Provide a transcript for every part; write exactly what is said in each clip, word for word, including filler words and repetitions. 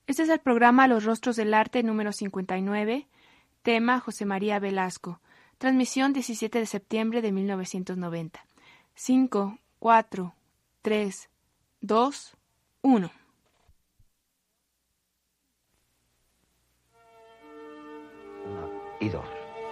Este es el programa Los Rostros del Arte número cincuenta y nueve, tema José María Velasco, transmisión diecisiete de septiembre de mil novecientos noventa. cinco, cuatro, tres, dos, uno. Uno y dos.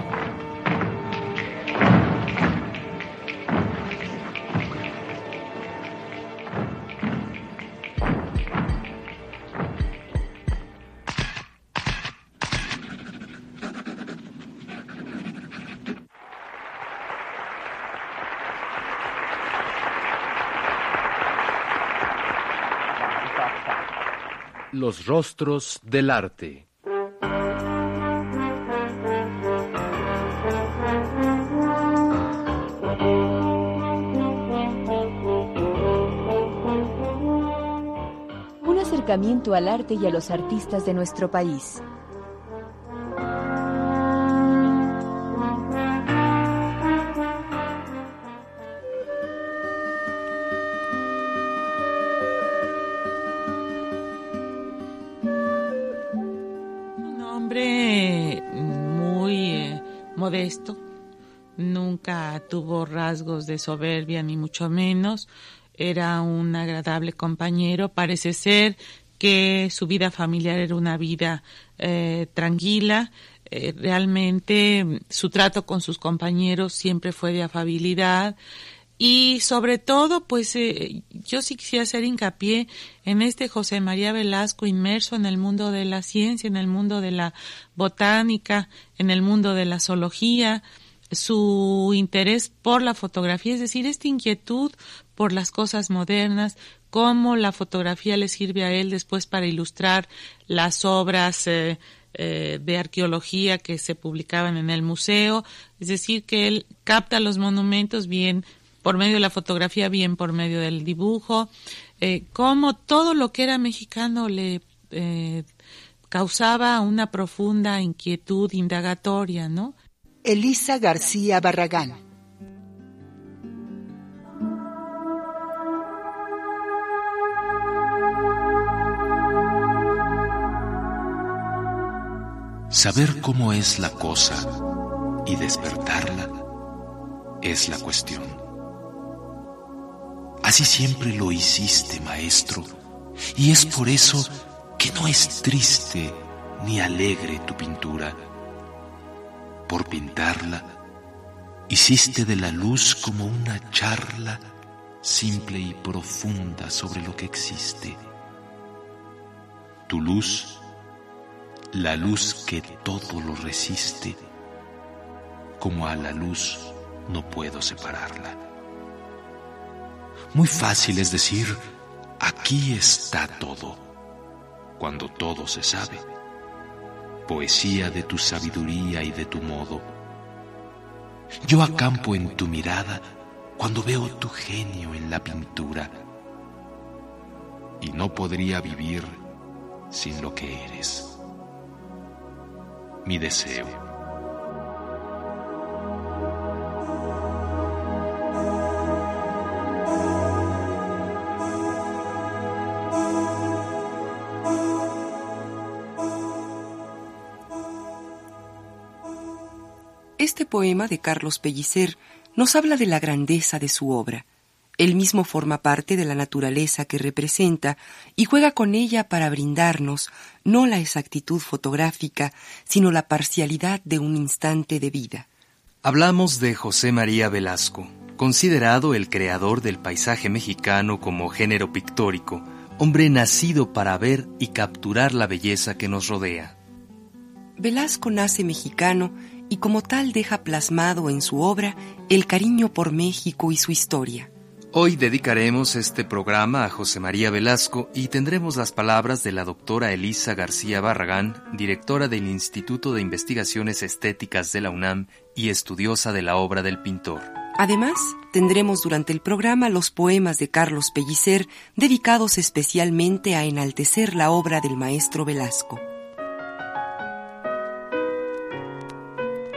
Los rostros del arte. Un acercamiento al arte y a los artistas de nuestro país. Modesto, nunca tuvo rasgos de soberbia ni mucho menos, era un agradable compañero, parece ser que su vida familiar era una vida eh, tranquila, eh, realmente su trato con sus compañeros siempre fue de afabilidad. Y sobre todo, pues eh, yo sí quisiera hacer hincapié en este José María Velasco inmerso en el mundo de la ciencia, en el mundo de la botánica, en el mundo de la zoología, su interés por la fotografía, es decir, esta inquietud por las cosas modernas, cómo la fotografía le sirve a él después para ilustrar las obras eh, eh, de arqueología que se publicaban en el museo, es decir, que él capta los monumentos bien por medio de la fotografía, bien por medio del dibujo, eh, cómo todo lo que era mexicano le eh, causaba una profunda inquietud indagatoria, ¿no? Elisa García Barragán. Saber cómo es la cosa y despertarla es la cuestión. Así siempre lo hiciste, maestro, y es por eso que no es triste ni alegre tu pintura. Por pintarla, hiciste de la luz como una charla simple y profunda sobre lo que existe. Tu luz, la luz que todo lo resiste, como a la luz no puedo separarla. Muy fácil es decir, aquí está todo, cuando todo se sabe. Poesía de tu sabiduría y de tu modo. Yo acampo en tu mirada cuando veo tu genio en la pintura. Y no podría vivir sin lo que eres. Mi deseo. Este poema de Carlos Pellicer nos habla de la grandeza de su obra. Él mismo forma parte de la naturaleza que representa y juega con ella para brindarnos no la exactitud fotográfica, sino la parcialidad de un instante de vida. Hablamos de José María Velasco, considerado el creador del paisaje mexicano como género pictórico, hombre nacido para ver y capturar la belleza que nos rodea. Velasco nace mexicano y como tal deja plasmado en su obra el cariño por México y su historia. Hoy dedicaremos este programa a José María Velasco y tendremos las palabras de la doctora Elisa García Barragán, directora del Instituto de Investigaciones Estéticas de la UNAM y estudiosa de la obra del pintor. Además, tendremos durante el programa los poemas de Carlos Pellicer dedicados especialmente a enaltecer la obra del maestro Velasco.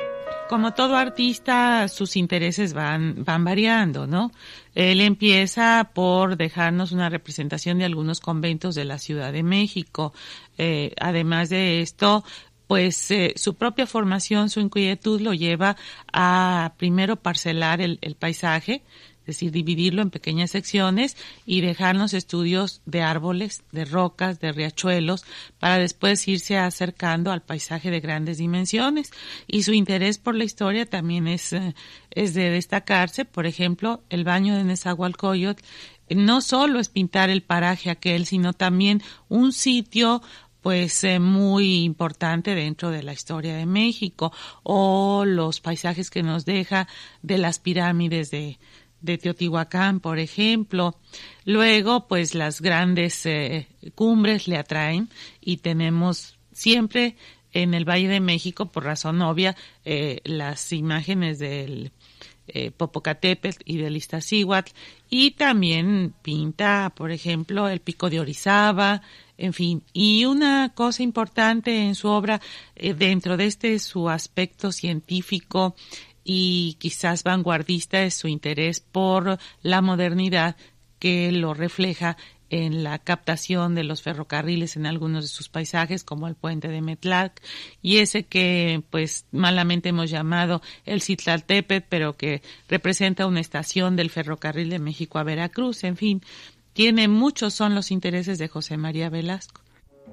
como todo artista, sus intereses van, van variando, ¿no? Él empieza por dejarnos una representación de algunos conventos de la Ciudad de México. Eh, además de esto, pues eh, su propia formación, su inquietud lo lleva a primero parcelar el, el paisaje, es decir, dividirlo en pequeñas secciones y dejarnos estudios de árboles, de rocas, de riachuelos, para después irse acercando al paisaje de grandes dimensiones. Y su interés por la historia también es, eh, es de destacarse. Por ejemplo, el baño de Nezahualcóyotl no solo es pintar el paraje aquel, sino también un sitio pues eh, muy importante dentro de la historia de México, o los paisajes que nos deja de las pirámides de de Teotihuacán, por ejemplo. Luego, pues las grandes eh, cumbres le atraen y tenemos siempre en el Valle de México, por razón obvia, eh, las imágenes del eh, Popocatépetl y del Iztaccíhuatl, y también pinta, por ejemplo, el Pico de Orizaba, en fin. Y una cosa importante en su obra, eh, dentro de este su aspecto científico y quizás vanguardista, es su interés por la modernidad, que lo refleja en la captación de los ferrocarriles en algunos de sus paisajes, como el puente de Metlac, y ese que pues malamente hemos llamado el Citlaltépetl, pero que representa una estación del ferrocarril de México a Veracruz. En fin, tiene muchos son los intereses de José María Velasco.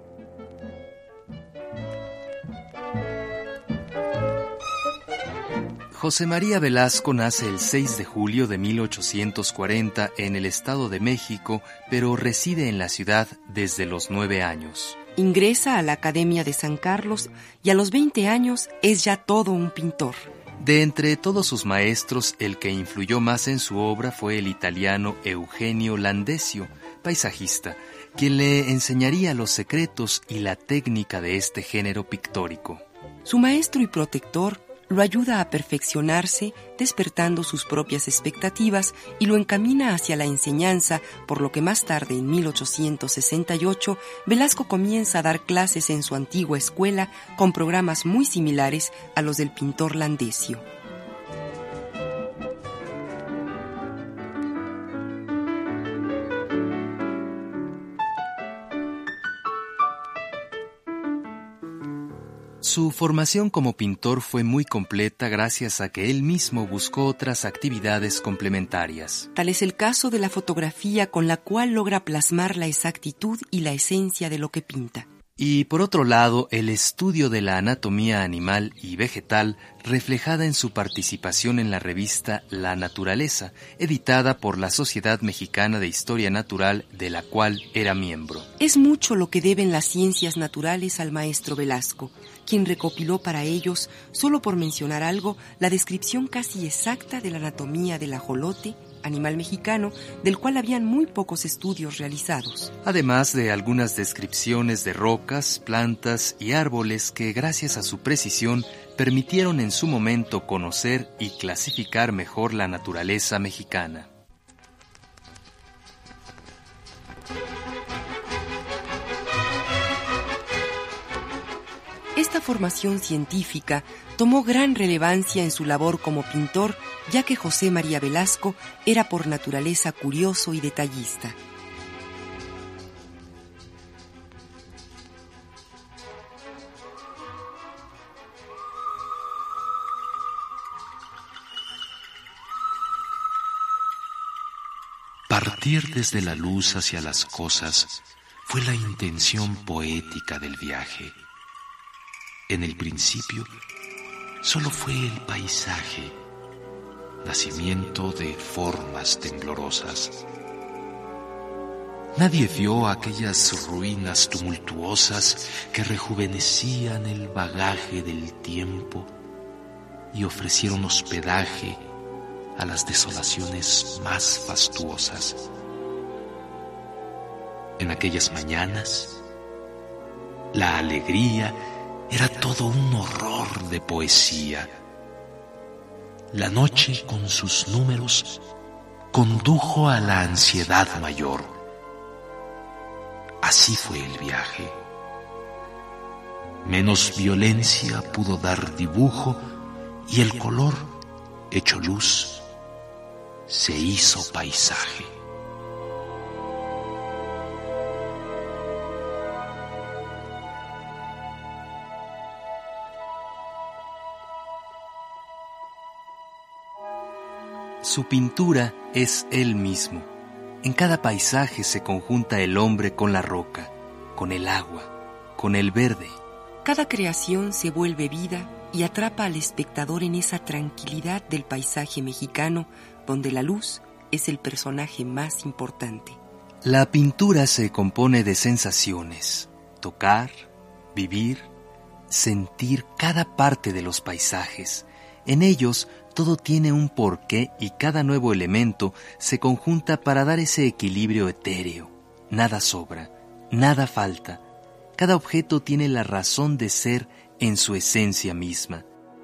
José María Velasco nace el seis de julio de mil ochocientos cuarenta en el Estado de México, pero reside en la ciudad desde los nueve años. Ingresa a la Academia de San Carlos y a los veinte años es ya todo un pintor. De entre todos sus maestros, el que influyó más en su obra fue el italiano Eugenio Landesio, paisajista, quien le enseñaría los secretos y la técnica de este género pictórico. Su maestro y protector lo ayuda a perfeccionarse, despertando sus propias expectativas, y lo encamina hacia la enseñanza, por lo que más tarde, en mil ochocientos sesenta y ocho, Velasco comienza a dar clases en su antigua escuela con programas muy similares a los del pintor Landesio. Su formación como pintor fue muy completa gracias a que él mismo buscó otras actividades complementarias. Tal es el caso de la fotografía, con la cual logra plasmar la exactitud y la esencia de lo que pinta. Y por otro lado, el estudio de la anatomía animal y vegetal, reflejada en su participación en la revista La Naturaleza, editada por la Sociedad Mexicana de Historia Natural, de la cual era miembro. Es mucho lo que deben las ciencias naturales al maestro Velasco, quien recopiló para ellos, solo por mencionar algo, la descripción casi exacta de la anatomía del ajolote, animal mexicano, del cual habían muy pocos estudios realizados. Además de algunas descripciones de rocas, plantas y árboles que, gracias a su precisión, permitieron en su momento conocer y clasificar mejor la naturaleza mexicana. Esta formación científica tomó gran relevancia en su labor como pintor, ya que José María Velasco era por naturaleza curioso y detallista. Partir desde la luz hacia las cosas fue la intención poética del viaje. En el principio, solo fue el paisaje, nacimiento de formas temblorosas. Nadie vio aquellas ruinas tumultuosas que rejuvenecían el bagaje del tiempo y ofrecieron hospedaje a las desolaciones más fastuosas. En aquellas mañanas, la alegría era todo un horror de poesía. La noche, con sus números, condujo a la ansiedad mayor. Así fue el viaje. Menos violencia pudo dar dibujo y el color, hecho luz, se hizo paisaje. Su pintura es él mismo. En cada paisaje se conjunta el hombre con la roca, con el agua, con el verde. Cada creación se vuelve vida y atrapa al espectador en esa tranquilidad del paisaje mexicano, donde la luz es el personaje más importante. La pintura se compone de sensaciones: tocar, vivir, sentir cada parte de los paisajes. En ellos todo tiene un porqué y cada nuevo elemento se conjunta para dar ese equilibrio etéreo. Nada sobra, nada falta. Cada objeto tiene la razón de ser en su esencia misma.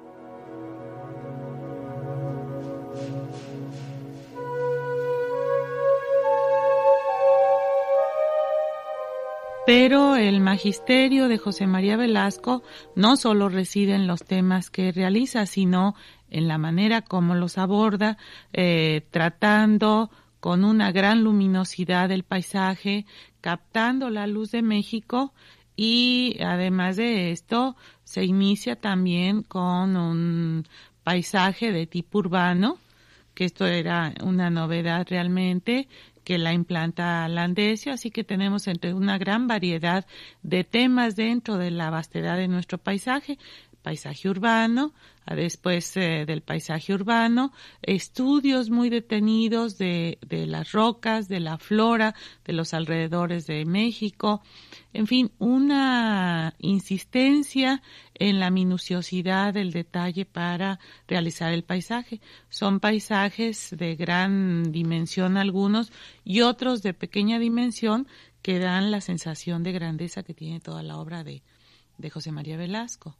Pero el magisterio de José María Velasco no solo reside en los temas que realiza, sino en la manera como los aborda, eh, tratando con una gran luminosidad el paisaje, captando la luz de México, y además de esto se inicia también con un paisaje de tipo urbano, que esto era una novedad realmente, que la implanta Landesio, así que tenemos entre una gran variedad de temas dentro de la vastedad de nuestro paisaje, paisaje urbano, después eh, del paisaje urbano, estudios muy detenidos de, de las rocas, de la flora, de los alrededores de México, en fin, una insistencia en la minuciosidad del detalle para realizar el paisaje. Son paisajes de gran dimensión algunos y otros de pequeña dimensión que dan la sensación de grandeza que tiene toda la obra de, de José María Velasco.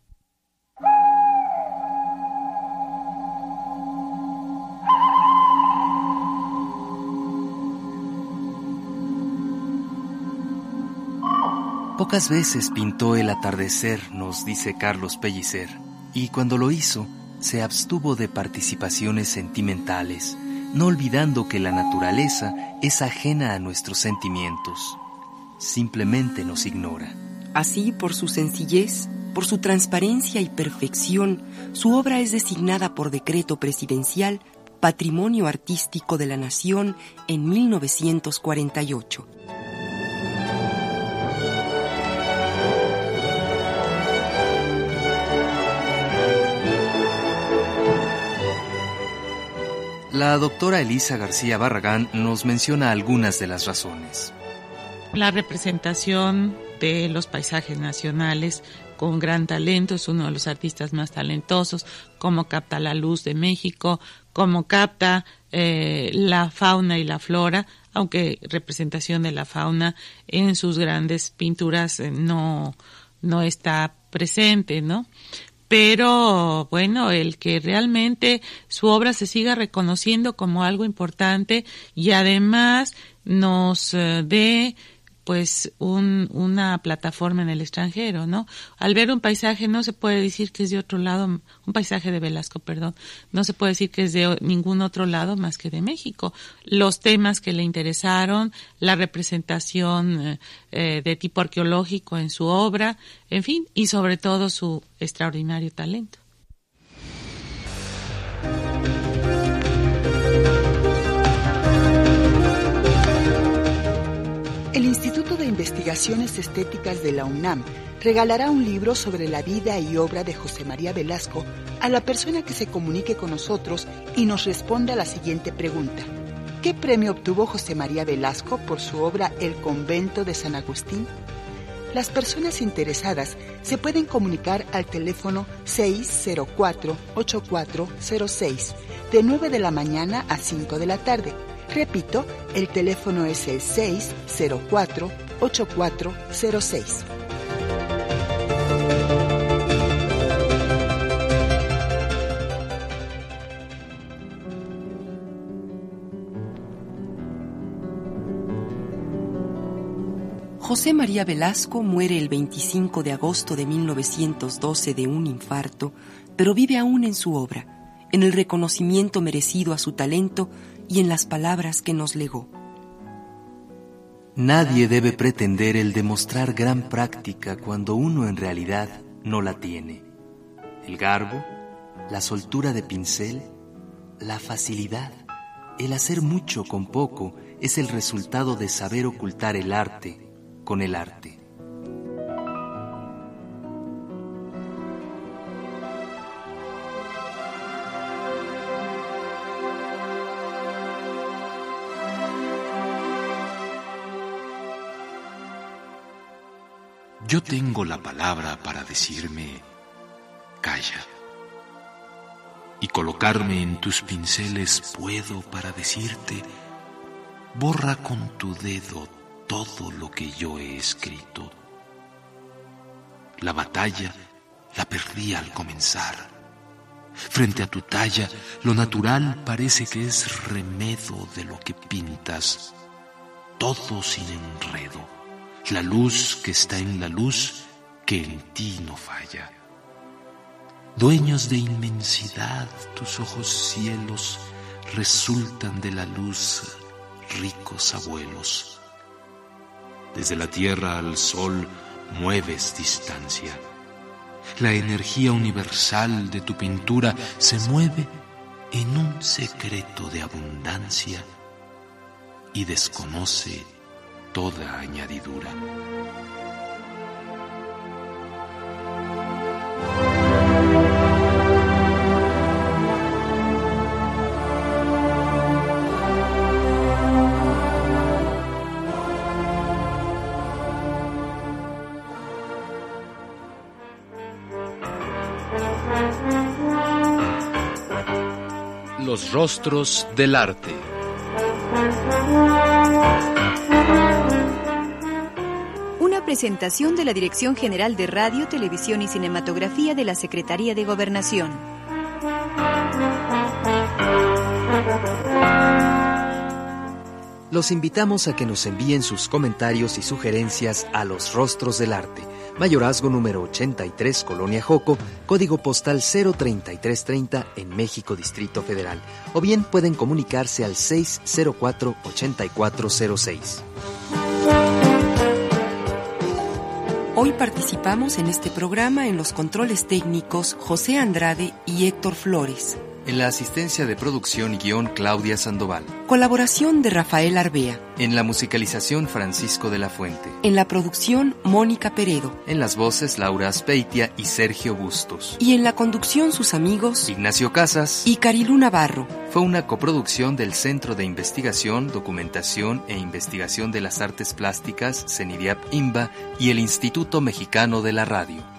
Pocas veces pintó el atardecer, nos dice Carlos Pellicer, y cuando lo hizo, se abstuvo de participaciones sentimentales, no olvidando que la naturaleza es ajena a nuestros sentimientos. Simplemente nos ignora. Así, por su sencillez, por su transparencia y perfección, su obra es designada por decreto presidencial Patrimonio Artístico de la Nación en mil novecientos cuarenta y ocho. La doctora Elisa García Barragán nos menciona algunas de las razones. La representación de los paisajes nacionales con gran talento, es uno de los artistas más talentosos, cómo capta la luz de México, cómo capta eh, la fauna y la flora, aunque representación de la fauna en sus grandes pinturas eh, no, no está presente, ¿no? Pero, bueno, el que realmente su obra se siga reconociendo como algo importante y además nos eh, dé pues un, una plataforma en el extranjero, ¿no? Al ver un paisaje no se puede decir que es de otro lado, un paisaje de Velasco, perdón, no se puede decir que es de ningún otro lado más que de México. Los temas que le interesaron, la representación eh, de tipo arqueológico en su obra, en fin, y sobre todo su extraordinario talento. El Instituto de Investigaciones Estéticas de la UNAM regalará un libro sobre la vida y obra de José María Velasco a la persona que se comunique con nosotros y nos responda a la siguiente pregunta. ¿Qué premio obtuvo José María Velasco por su obra El Convento de San Agustín? Las personas interesadas se pueden comunicar al teléfono seis cero cuatro, ocho cuatro cero seis de nueve de la mañana a cinco de la tarde. Repito, el teléfono es el seis cero cuatro, ocho cuatro cero seis. José María Velasco muere el veinticinco de agosto de mil novecientos doce de un infarto pero vive aún en su obra, en el reconocimiento merecido a su talento y en las palabras que nos legó. Nadie debe pretender el demostrar gran práctica cuando uno en realidad no la tiene. El garbo, la soltura de pincel, la facilidad, el hacer mucho con poco es el resultado de saber ocultar el arte con el arte. Yo tengo la palabra para decirme, calla. Y colocarme en tus pinceles puedo para decirte, borra con tu dedo todo lo que yo he escrito. La batalla la perdí al comenzar. Frente a tu talla, lo natural parece que es remedo de lo que pintas, todo sin enredo. La luz que está en la luz que en ti no falla. Dueños de inmensidad, tus ojos cielos resultan de la luz ricos abuelos. Desde la tierra al sol mueves distancia. La energía universal de tu pintura se mueve en un secreto de abundancia y desconoce toda añadidura. Los rostros del arte. Una presentación de la Dirección General de Radio, Televisión y Cinematografía de la Secretaría de Gobernación. Los invitamos a que nos envíen sus comentarios y sugerencias a Los Rostros del Arte, Mayorazgo número ochenta y tres, Colonia Joco, código postal cero treinta y tres treinta en México, Distrito Federal. O bien pueden comunicarse al seis cero cuatro, ochenta y cuatro cero seis. Hoy participamos en este programa en los controles técnicos José Andrade y Héctor Flores. En la asistencia de producción y guión, Claudia Sandoval. Colaboración de Rafael Arbea. En la musicalización, Francisco de la Fuente. En la producción, Mónica Peredo. En las voces, Laura Aspeitia y Sergio Bustos. Y en la conducción, sus amigos Ignacio Casas y Carilú Navarro. Fue una coproducción del Centro de Investigación, Documentación e Investigación de las Artes Plásticas, CENIDIAP-INBA, y el Instituto Mexicano de la Radio.